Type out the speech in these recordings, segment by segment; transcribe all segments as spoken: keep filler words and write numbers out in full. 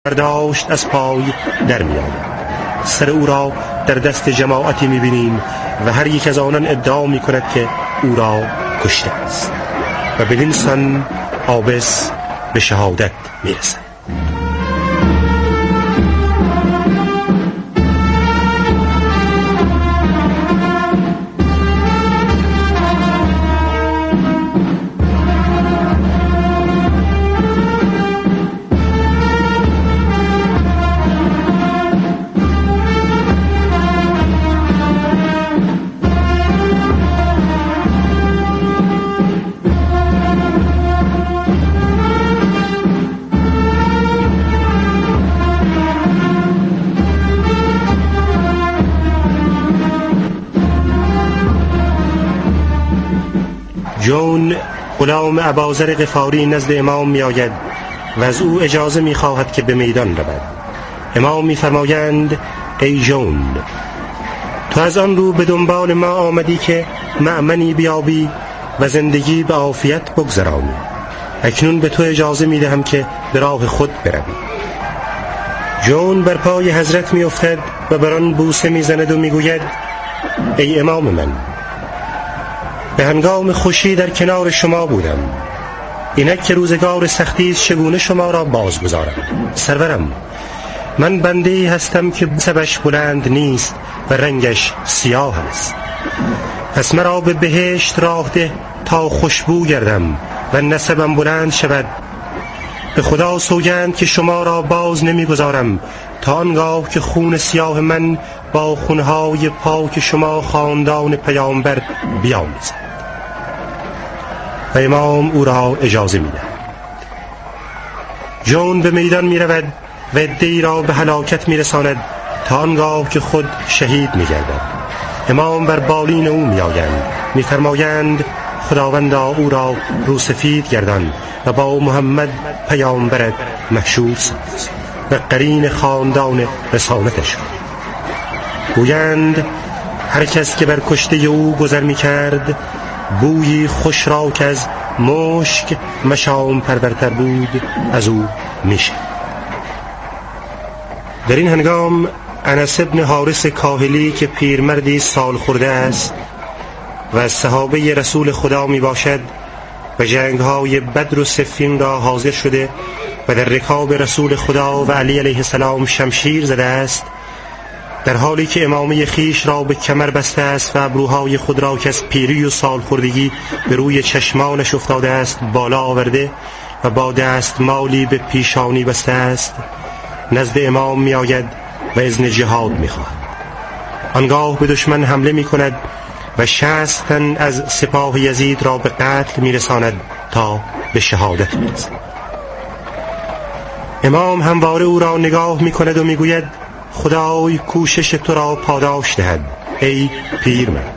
برداشت از پای در می آید. سر او را در دست جماعتی می بینیم و هر یک از آنان ادعا می کند که او را کشته است و بدین سان عابس به شهادت می رسد. جون غلام ابوذر غفاری نزد امام می آید و از او اجازه می خواهد که به میدان رود. امام می فرمایند: ای جون، تو از آن رو به دنبال ما آمدی که مأمنی بیابی و زندگی به عافیت بگذرانی. اکنون به تو اجازه می دهم که به راه خود بروی. جون بر پای حضرت می افتد و بر آن بوسه می زند و می گوید: ای امام من، به هنگام خوشی در کنار شما بودم، اینک که روزگار سختی چگونه شما را بازگذارم. سرورم، من بنده‌ای هستم که سبش بلند نیست و رنگش سیاه است. پس مرا به بهشت راه ده تا خوشبو گردم و نسبم بلند شود. به خدا سوگند که شما را باز نمیگذارم تا آنگاه که خون سیاه من با خونهای پاک شما خاندان پیامبر بیامیزد. و امام او را اجازه می‌دهد. جون به میدان می‌رود و عده‌ای را به هلاکت می‌رساند تا آنگاه که خود شهید می‌گردد. امام بر بالین او می‌آیند، می‌فرمایند: خداوندا او را روسفید گردان و با محمد پیامبرت محشور ساز و قرین خاندان رسالتش. گویند هر کس که بر کشته او گذر می‌کرد بویی خوش را که از مشک مشام پرورتر بود از او میشه. در این هنگام انس ابن حارث کاهلی که پیرمردی سال خورده است و از صحابه رسول خدا می باشد و جنگ‌های بدر و صفین را حاضر شده و در رکاب رسول خدا و علی علیه السلام شمشیر زده است، در حالی که امامه خیش را به کمر بسته است و ابروهای خود را که از پیری و سالخوردگی به روی چشمانش افتاده است بالا آورده و با دست مالی به پیشانی بسته است، نزد امام می آید و اذن جهاد می خواهد. آنگاه به دشمن حمله می کند و شصت تن از سپاه یزید را به قتل می رساند تا به شهادت می رسد. امام همواره او را نگاه می کند و می گوید: خدای کوشش تو را پاداش دهد ای پیرمرد.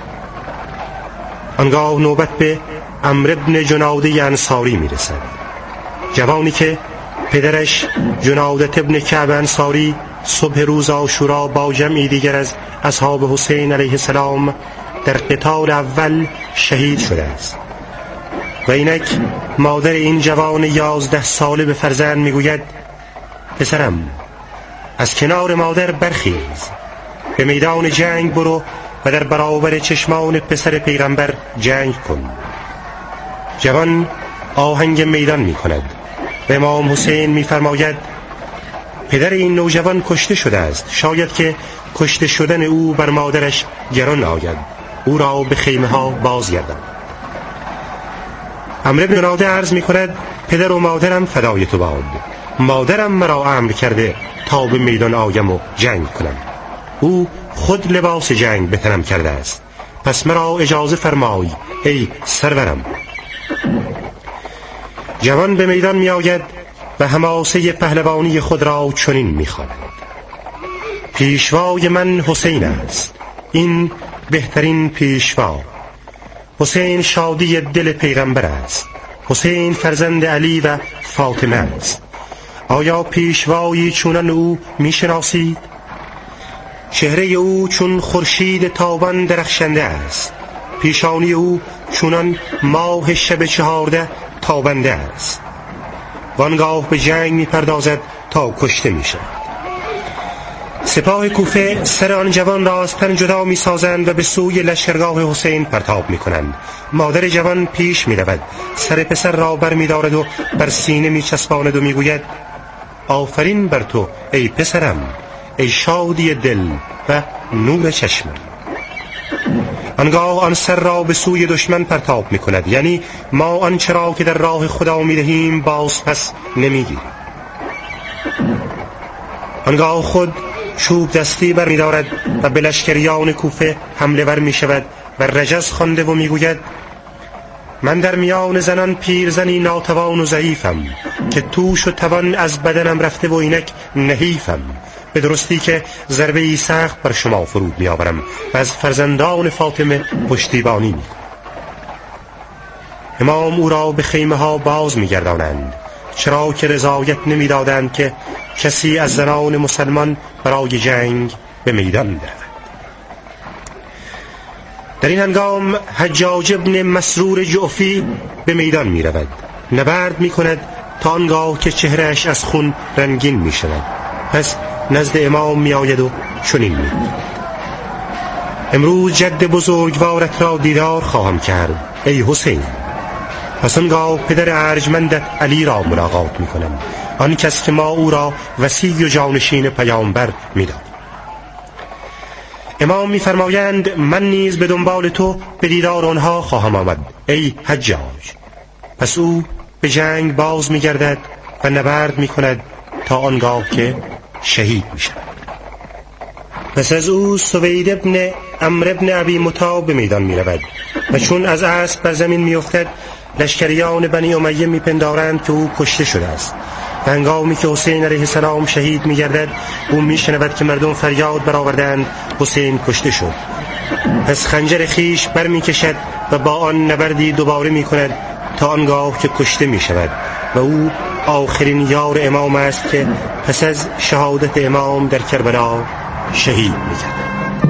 آنگاه نوبت به عمرو بن جناده انصاری می رسد، جوانی که پدرش جنادة ابن کعب انصاری صبح روز عاشورا با جمعی دیگر از اصحاب حسین علیه السلام در قتال اول شهید شده است. و اینک مادر این جوان یازده ساله به فرزند می گوید: پسرم، از کنار مادر برخیز، به میدان جنگ برو و در برابر چشمان پسر پیغمبر جنگ کن. جوان آهنگ میدان می کند و امام حسین می فرماید: پدر این نوجوان کشته شده است، شاید که کشته شدن او بر مادرش گران آید، او را به خیمه ها بازگردان. عمرو بن جناده عرض می کند: پدر و مادرم فدای تو باد، مادرم مرا امر کرده تا به میدان آیم و جنگ کنم. او خود لباس جنگ به تنم کرده است، پس مرا اجازه فرمای ای سرورم. جوان به میدان می آید و حماسه پهلوانی خود را چنین می خواند: پیشوای من حسین است، این بهترین پیشوا. حسین شادی دل پیغمبر است، حسین فرزند علی و فاطمه است. آیا پیشوایی چونان او می شناسید؟ چهره او چون خورشید تابان درخشنده است، پیشانی او چونان ماه شب چهارده تابنده است. وانگاه به جنگ می پردازد تا کشته می شود. سپاه کوفه سر آن جوان را از تن جدا می سازند و به سوی لشکرگاه حسین پرتاب می کنند. مادر جوان پیش می رود، سر پسر را بر می دارد و بر سینه می چسباند و می گوید آفرین بر تو ای پسرم، ای شادی دل و نور چشم. آنگاه آن سر را به سوی دشمن پرتاب می کند، یعنی ما آنچه را که در راه خدا می دهیم باز پس نمی گیریم. آنگاه خود چوب دستی بر می دارد و به لشکریان کوفه حمله ور می شود و رجز خوانده و می گوید من در میان زنان پیرزنی ناتوان و ضعیفم که توش و توان از بدنم رفته و اینک نحیفم. به درستی که ضربه ای سخت بر شما فرود می آورم و از فرزندان فاطمه پشتیبانی می کنم. امام او را به خیمه ها باز می گردانند، چرا که رضایت نمی دادند که کسی از زنان مسلمان برای جنگ به میدان برود. در این هنگام حجاج ابن مسرور جعفی به میدان می رود، نبرد می کند تا آنگاه که چهرهش از خون رنگین می شود. پس نزد امام می آید و چنین می گوید امروز جد بزرگوارت را دیدار خواهم کرد ای حسین. پس آنگاه پدر ارجمندت علی را ملاقات می کنم، آن کس که ما او را وصی و جانشین پیامبر می دانیم. امام می فرمایند من نیز به دنبال تو به دیدار آنها خواهم آمد ای حجاج. پس او به جنگ باز می گردد و نبرد می کند تا آنگاه که شهید می شود. پس از او سوید ابن عمرو ابن ابی مطاب به میدان می رود و چون از اسب بر زمین می افتد لشکریان بنی امیه می پندارند که او کشته شده است. و هنگامی که حسین علیه السلام شهید می گردد او می شنود که مردم فریاد برآوردند حسین کشته شد. پس خنجر خیش بر می کشد و با آن نبردی دوباره می کند تا آنگاه که کشته می شود و او آخرین یار امام است که پس از شهادت امام در کربلا شهید می گردد.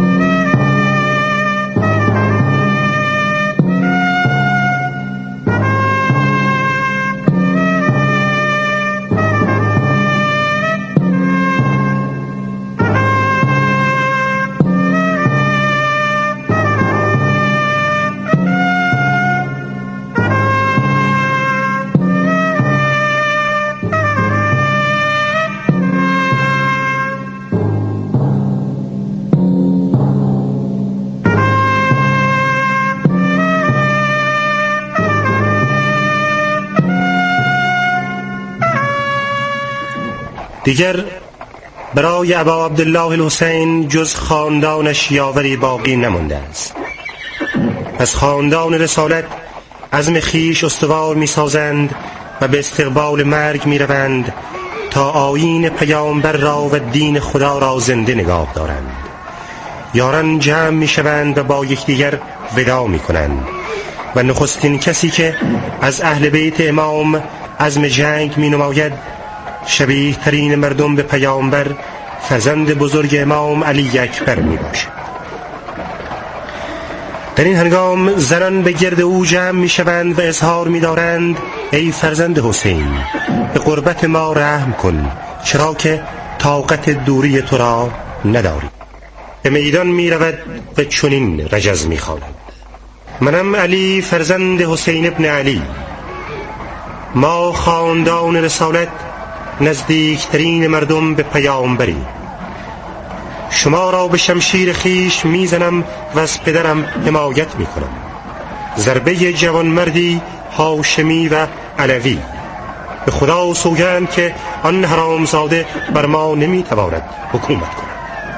دیگر برای ابا عبدالله الحسین جز خاندانش یاوری باقی نمانده است. از خاندان رسالت عزم خیش استوار می سازند و به استقبال مرگ می روند تا آیین پیامبر را و دین خدا را زنده نگاه دارند. یاران جمع می شوند و با یکدیگر ودا می کنند و نخستین کسی که از اهل بیت امام عزم جنگ می نماید شبیه ترین مردم به پیامبر فرزند بزرگ امام علی اکبر می باشد. در این هنگام زنان به گرد او جمع می شوند و اظهار می دارند ای فرزند حسین به قربت ما رحم کن، چرا که طاقت دوری تو را نداری. به میدان می رود و چنین رجز می خواند منم علی فرزند حسین ابن علی. ما خاندان رسالت نزدیکترین مردم به پیامبری. شما را به شمشیر خیش میزنم و از پدرم حمایت میکنم. ضربه جوانمردی هاشمی و علوی. به خدا سوگند که آن حرامزاده بر ما نمیتواند حکومت کند.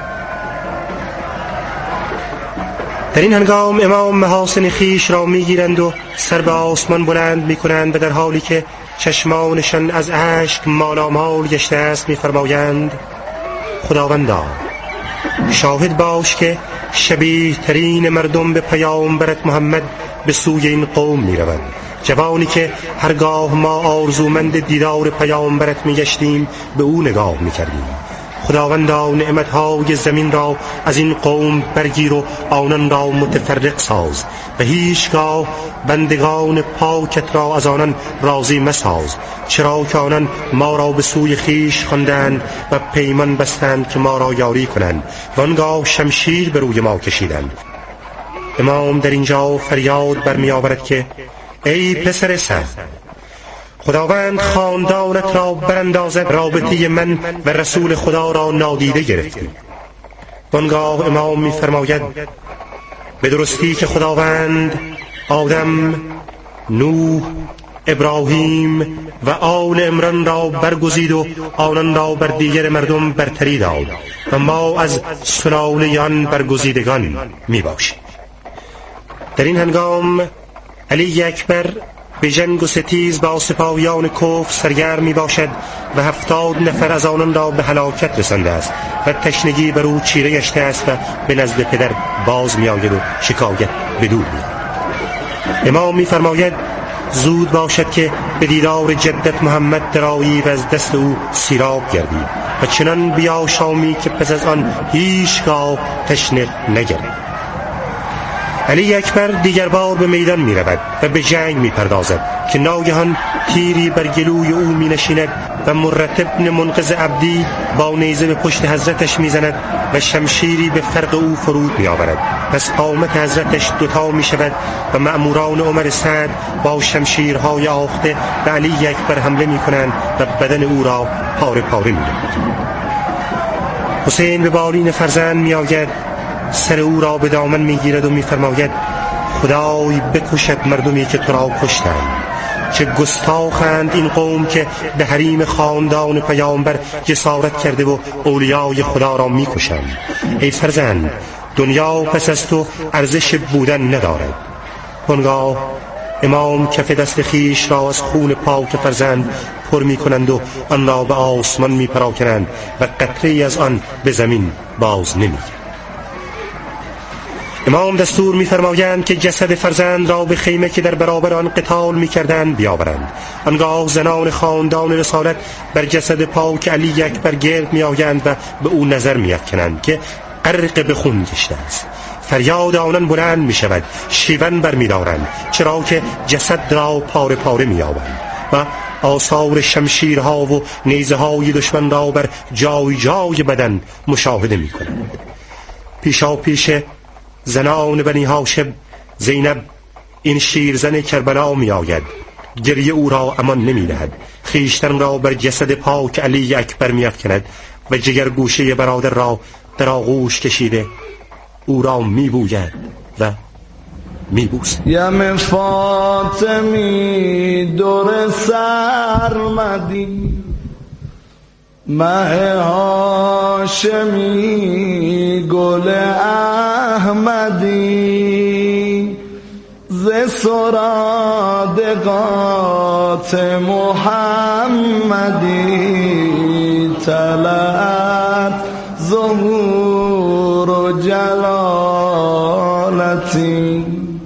در این هنگام امام محاسن خیش را میگیرند و سر به آسمان بلند میکنند و در حالی که چشمانشان از اشک مالامال گشته است میفرمایند خداوندا شاهد باش که شبیه ترین مردم به پیامبرت محمد به سوی این قوم می روند. جوانی که هرگاه ما آرزومند دیدار پیامبرت می گشتیم به او نگاه می کردیم. خداوندا نعمتهای زمین را از این قوم برگیر و آنان را متفرق ساز و هیچگاه بندگان پاکت را از آنان راضی مساز، چرا که آنان ما را به سوی خیش خواندند و پیمان بستند که ما را یاری کنند و آنگاه شمشیر به روی ما کشیدند. امام در اینجا فریاد برمی آورد که ای پسر سعد، خداوند خاندانت را براندازد، رابطه من و رسول خدا را نادیده گرفتی. آنگاه امام می فرماید به درستی که خداوند آدم، نوح، ابراهیم و آل عمران را برگزید و آنان را بر دیگر مردم برتری داد و ما از سلاله آن برگزیدگان می باشیم. در این هنگام علی اکبر به جنگ و ستیز با سپاهیان کفر سرگرم می باشد و هفتاد نفر از آنان را به هلاکت رسانده است و تشنگی بر او چیره گشته است و به نزد پدر باز می آید و شکایت بدو می آید. امام می فرماید زود باشد که به دیدار جدت محمد درایی و از دست او سیراب گردی و چنان بیا شامی که پس از آن هیچگاه تشنه نگردی. علی اکبر دیگر بار به میدان می رود و به جنگ می پردازد که ناگهان تیری بر گلوی او می نشیند و مرتب ابن منقذ عبدی با نیزه به پشت حضرتش می زند و شمشیری به فرق او فرود می آورد. پس قامت حضرتش دوتا می شود و مأموران عمر سعد با شمشیرهای آخته به علی اکبر حمله می کنند و بدن او را پاره پاره می کنند. حسین به بالین فرزند می آید، سر او را به دامن می گیرد و می فرماید خدای بکشد مردمی که تو را کشتند. چه گستاخند این قوم که به حریم خاندان پیامبر جسارت کرده و اولیای خدا را می کشند. ای فرزند، دنیا پس از تو ارزش بودن ندارد. آنگاه امام کف دست خیش را از خون پاک فرزند پر می کنند و آن را به آسمان می پراکنند و قطره‌ای از آن به زمین باز نمی گردد. امام دستور می‌فرمایند که جسد فرزند را به خیمه که در برابر آن قتال می‌کردند بیاورند. آنگاه زنان خاندان رسالت بر جسد پاک علی اکبر گرد می‌آیند و به او نظر می‌افکنند که غرق به خون گشته است. فریاد آنان بلند می‌شود، شیون برمی‌دارند، چرا که جسد را پاره پاره می‌یابند و آثار شمشیرها و نیزه‌های دشمن را بر جای جای بدن مشاهده می‌کنند. پیشا پیش زنان بنی هاشم زینب این شیرزن کربلا می آید، گریه او را امان نمی دهد، خیشتن را بر جسد پاک علی اکبر می افکند و جگر گوشه برادر را در آغوش کشیده او را می بوید و می بوسد. یم فاطمی دور سرمدی، مه هاشمی گل احمدی، ز سرادقات محمدی، طلعت ظهور و جلالتی،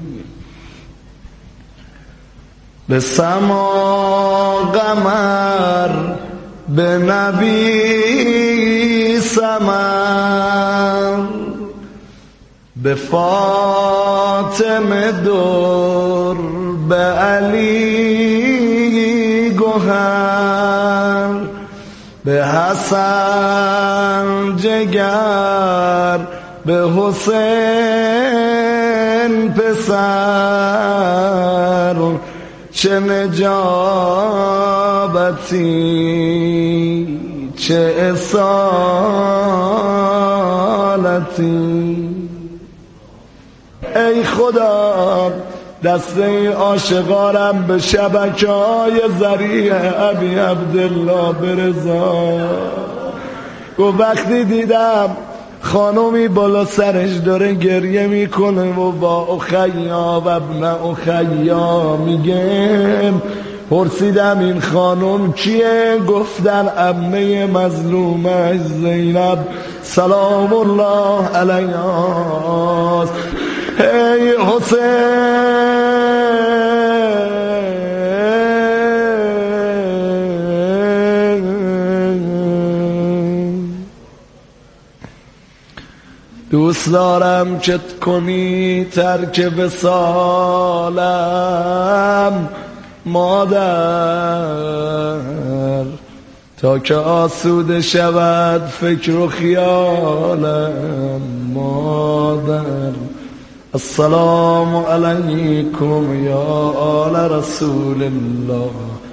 به سما قمر به نبی سمر، به فاطمه دور، به علی گوهر، به حسن جگر، به حسین پسر، چه نجابتی چه اصالتی. ای خدا دسته عاشقانم به شبکه‌های ذریع ابی عبدالله برسان. گفت وقتی دیدم خانومی بالا سرش داره گریه میکنه و با اخیا و ابن اخیا میگم، پرسیدم این خانم کیه؟ گفتن عمه مظلومش زینب سلام الله علیها. ای حسین دوست دارم که کنی ترک وصالم مادر، تا که آسوده شود فکر و خیالم مادر. السلام علیکم یا آل رسول الله.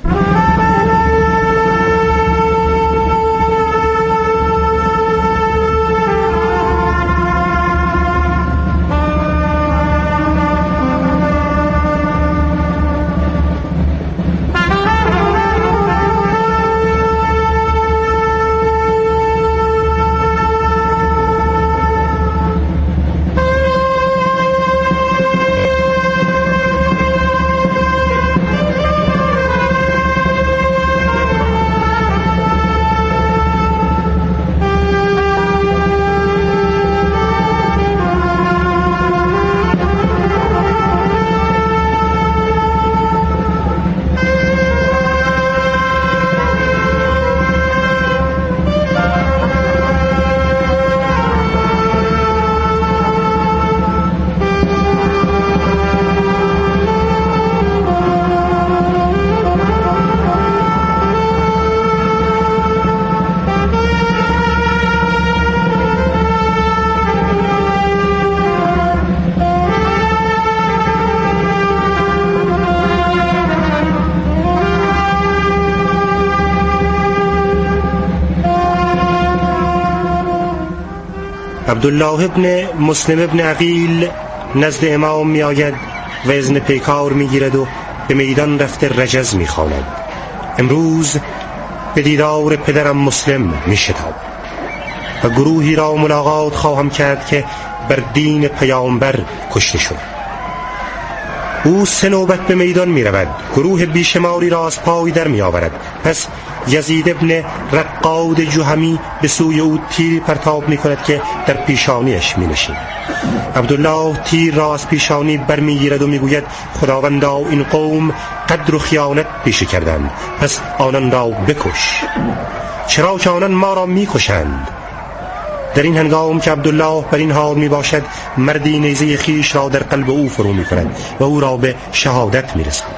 عبدالله ابن مسلم ابن عقیل نزد امام می آید و اذن پیکار می گیرد و به میدان رفته رجز می خواند. امروز به دیدار پدرم مسلم می شتاب و گروهی را ملاقات خواهم کرد که بر دین پیامبر کشته شد. او سه نوبت به میدان می رود، گروه بیشماری را از پای در می آورد. پس یزید ابن رقاد جهمی به سوی او تیر پرتاب می کند که در پیشانیش می نشید. عبدالله تیر را از پیشانی برمی گیرد و می گوید خداوندا این قوم قدر و خیانت پیشه کردند، پس آنان را بکش، چرا که آنان ما را می کشند. در این هنگام که عبدالله بر این حال می باشد، مردی نیزه خیش را در قلب او فرو می کند و او را به شهادت می رساند.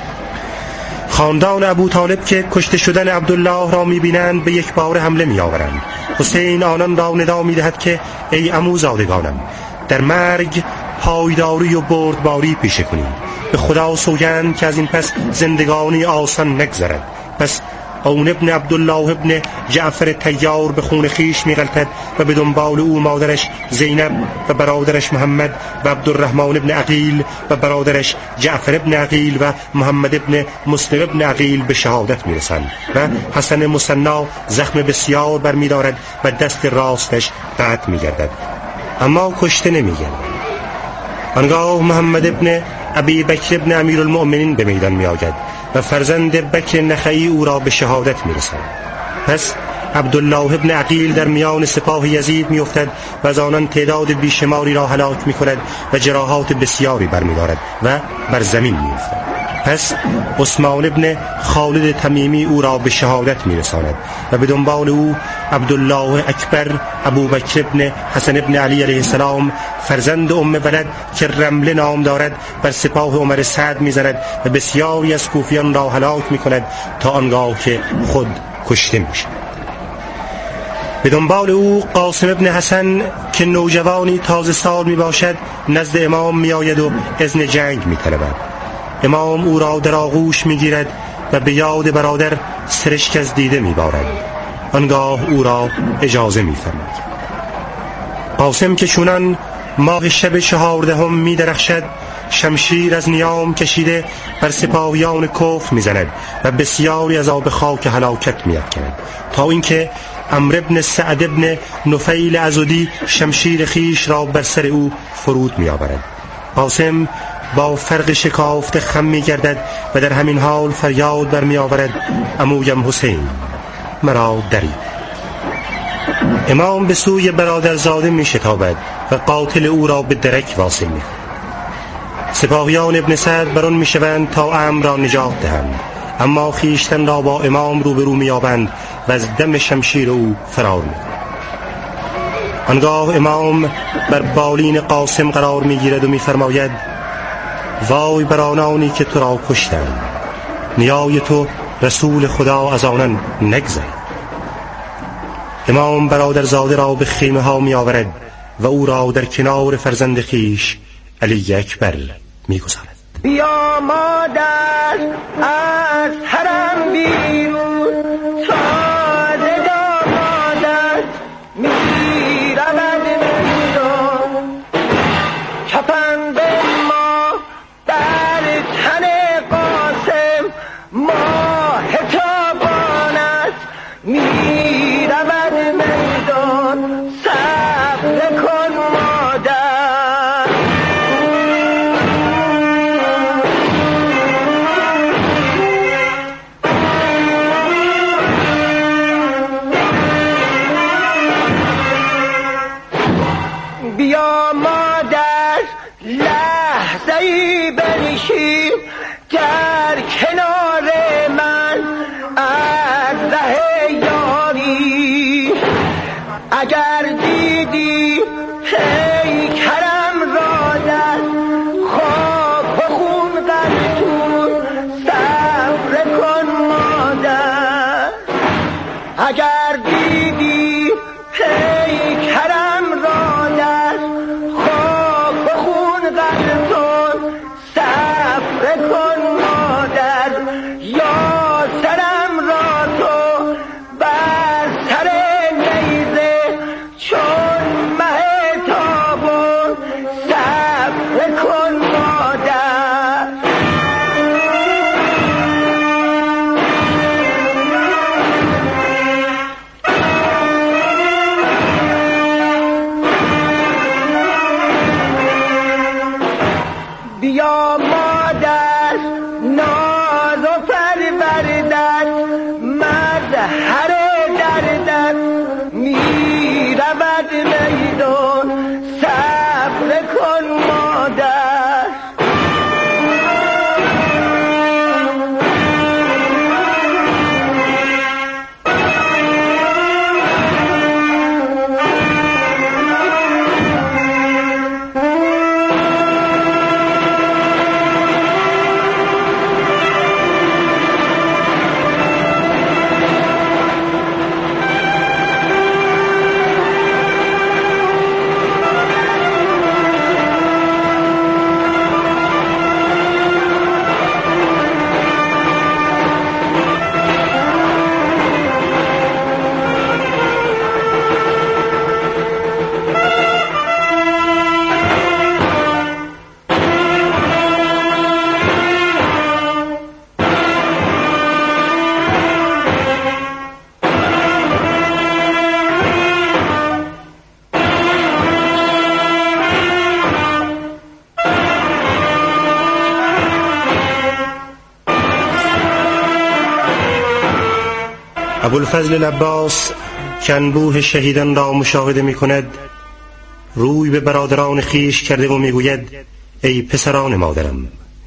خاندان ابو طالب که کشته شدن عبدالله را می بینند به یک بار حمله می آورند. حسین آنان را ندا می دهد که ای عموزادگانم، در مرگ پایداری و بردباری پیشه کنید. به خدا سوگند که از این پس زندگانی آسان نگذرد. پس اون ابن عبدالله ابن جعفر طیار به خون خیش می غلطد و به دنبال او مادرش زینب و برادرش محمد و عبدالرحمن ابن عقیل و برادرش جعفر ابن عقیل و محمد ابن مسلم ابن عقیل به شهادت می رسند و حسن مصنا زخم بسیار بر می دارد و دست راستش قطع می گردد، اما کشته نمی گردد. آنگاه محمد ابن ابی بکر ابن امیر المؤمنین به میدان می آید و فرزند بکر نخعی او را به شهادت می رسد. پس عبدالله ابن عقیل در میان سپاه یزید می افتد و از آنان تعداد بیشماری را هلاک می کند و جراحات بسیاری بر می دارد و بر زمین می افتد. پس عثمان ابن خالد تمیمی او را به شهادت می رساند و به دنبال او عبدالله اکبر ابو بکر ابن حسن ابن علی علیه السلام فرزند ام ولد که رمله نام دارد بر سپاه عمر سعد می زند و بسیاری از کوفیان را هلاک می کند تا آنگاه که خود کشته می شود. به دنبال او قاسم ابن حسن که نوجوانی تازه سال می باشد نزد امام می آید و اذن جنگ می طلبد. امام او را در آغوش می گیرد و به یاد برادر سرشک از دیده می بارد. آنگاه او را اجازه می فرماید. قاسم که چونان ماه شب چهاردهم می درخشد، شمشیر از نیام کشیده بر سپاهیان کفر می زند و بسیاری از آب خاک هلاکت می افکند، تا اینکه عمرو ابن سعد ابن نفیل عضدی شمشیر خیش را بر سر او فرود می آورد. قاسم با فرق شکافت خم می گردد و در همین حال فریاد بر می آورد عمویم حسین مرا دری. امام به سوی برادرزاده می شتابد و قاتل او را به درک واصل می کند. سپاهیان ابن سعد برون می شوند تا امر را نجات دهند، اما خیشتن را با امام روبرو می یابند و از دم شمشیر او فرار می کنند. آنگاه امام بر بالین قاسم قرار میگیرد و میفرماید وای بر آنانی که تو را کشتند، نیای تو رسول خدا از آنان نگذرد. امام برادرزاده را به خیمه ها می آورد و او را در کنار فرزند خیش علی اکبر می گذارد. بیا مادر از حرم بیرون، تازه دامادت می رود میدان، کفن به ما بر تن قاسم ماه تابانت می رود میدان، صبر کن مادر. بیا مادر لحظه ای بنشین در کنار من از ره یاری، اگر دیدی پیکرم را در خواب و خون غلطون، صبر کن مادر. اگر دیدی پیکرم را در خواب و خون غلطون، صبر کن مادر. یا سرم را تو بر سر نیزه چون مه تابون، صبر کن مادر. بیا مادر ناز و پروردت مظهر دردت می رود میدان، صبر کن مادر. ابوالفضل العباس که انبوه شهیدان را مشاهده می کند روی به برادران خیش کرده و می گوید ای پسران مادرم،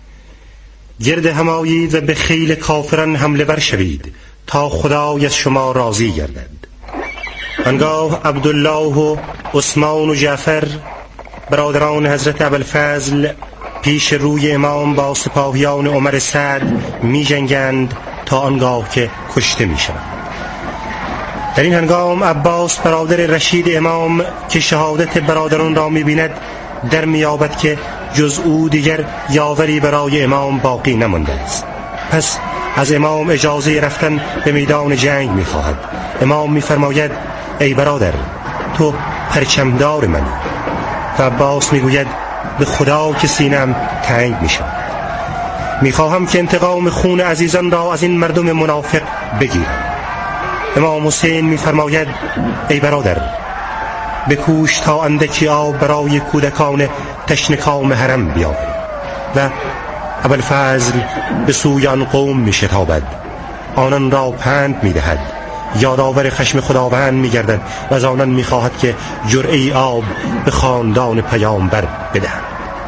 گرد هم آیید و به خیل کافران حمله ور شوید تا خدای از شما راضی گردد. آنگاه عبدالله و عثمان و جعفر برادران حضرت ابوالفضل پیش روی امام با سپاهیان عمر سعد می جنگند تا آنگاه که کشته می شوند. در این هنگام عباس برادر رشید امام که شهادت برادران را می بیند در می یابد که جز او دیگر یاوری برای امام باقی نمانده است. پس از امام اجازه رفتن به میدان جنگ می خواهد. امام می فرماید ای برادر تو پرچمدار منی. و عباس می گوید به خدا که سینم تنگ می شود، می خواهم که انتقام خون عزیزان را از این مردم منافق بگیرم. امام حسین می فرماید ای برادر بکوش تا اندکی آب برای کودکان تشنکام حرم بیاوری. و ابوالفضل به سوی آن قوم می شتابد، آنان را پند می دهد، یادآور خشم خداوند می گردد و از آنان می خواهد که جرعه آب به خاندان پیامبر بدهد.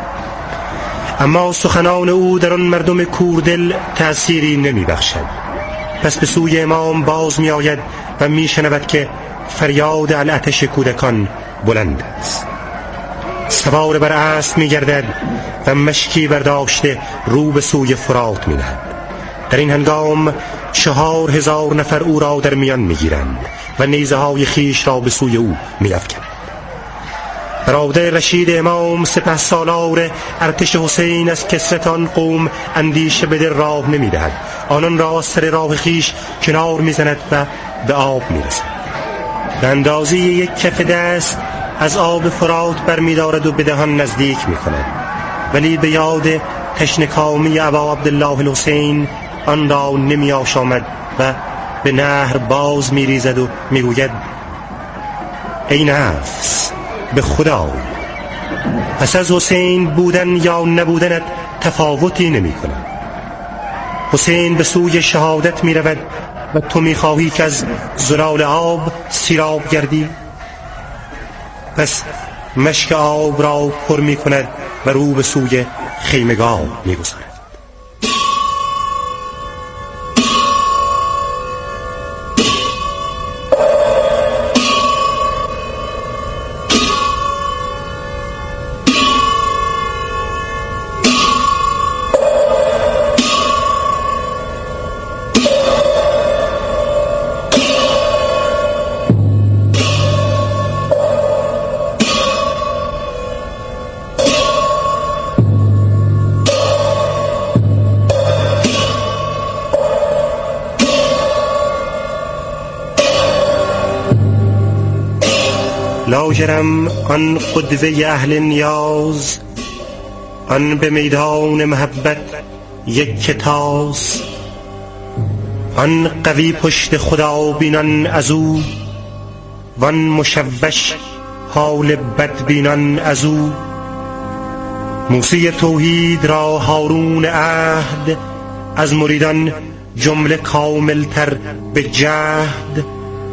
اما سخنان او در آن مردم کوردل تأثیری نمی بخشد. پس به سوی امام باز می آید و می شنود که فریاد العطش کودکان بلند است. سوار بر اسب می‌گردد و مشکی برداشته رو به سوی فرات می‌نهد. در این هنگام چهار هزار نفر او را در میان می‌گیرند و نیزه‌های خیش را به سوی او می‌افکنند. برادر رشید امام سپهسالار ارتش حسین از کثرت آن قوم اندیشه به دل راه نمی‌دهد. آنان را از سر راه خیش کنار می‌زند و به آب می‌رسد. به اندازه یک کف دست از آب فرات برمی‌دارد و به دهان نزدیک می‌کند، ولی به یاد تشنه‌کامی ابا عبدالله الحسین آن را نمی‌آشامد و به نهر باز می‌ریزد و می‌گوید: ای نفس، به خدا، پس از حسین بودن یا نبودنت تفاوتی نمی کند. حسین به سوی شهادت می رود و تو می خواهی که از زلال آب سیراب گردی. پس مشک آب را پر می کند و رو به سوی خیمگاه می گذارد. لاجرم آن قدوه اهل نیاز، آن به میدان محبت یک کتاز، آن قوی پشت خدا بینان ازو، وان مشوش حال بد بینان ازو. موسی توحید را هارون عهد، از مریدان جمله کامل تر به جهد.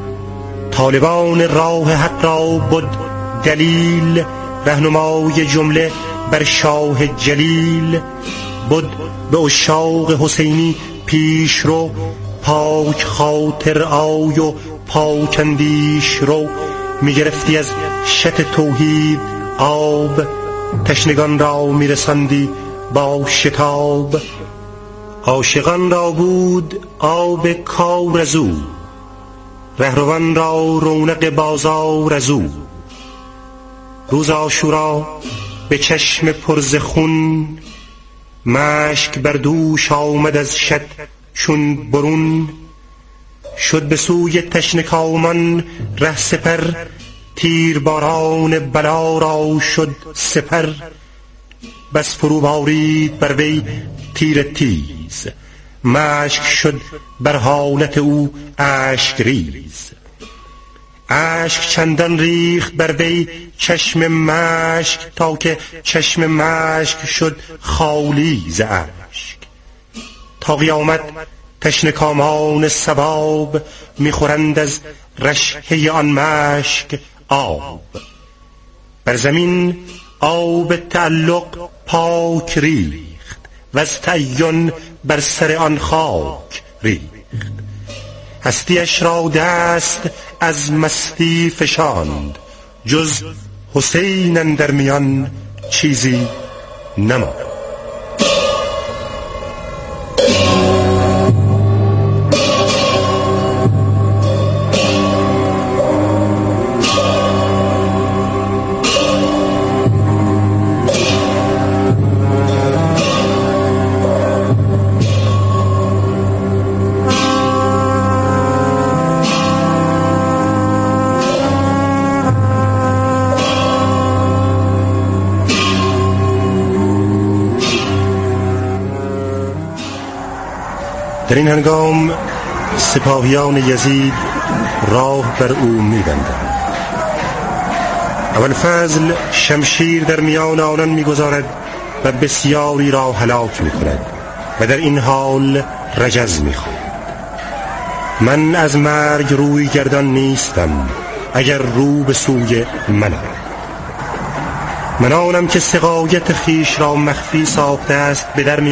طالبان راه حق را بود دلیل، رهنمای جمله بر شاه جلیل. بود به عشاق حسینی پیش رو، پاک خاطر آی و پاک اندیش رو. میگرفتی از شط توحید آب، تشنگان را میرساندی با شتاب. عاشقان را بود آب کار از او، رهروان را رونق بازار از او. روز عاشورا به چشم پر ز خون، مشک بر دوش آمد از شط چون برون. شد به سوی تشنه‌کامان ره سپر، تیر باران بلا را شد سپر. بس فرو بارید بر وی تیر تیز، مشک شد بر حالت او اشک ریز. اشک چندان ریخت بر وی چشم مشک، تا که چشم مشک شد خالی ز اشک. تا قیامت تشنه‌کامان ثواب، میخورند از رشحه آن مشک آب. بر زمین آب تعلق پاک ریخت، و از تعین بر سر آن خاک ریخت. هستیش را دست از مستی فشاند، جز حسین اندر میان چیزی نماند. در این هنگام سپاهیان یزید راه بر او می‌بندند. ابوالفضل شمشیر در میان آنان می‌گذارد و بسیاری را هلاک می‌کند و در این حال رجز می‌خواند: من از مرگ روی گردان نیستم، اگر رو به سوی من آید. من آنم که سقایت خیش را مخفی ساخته است به در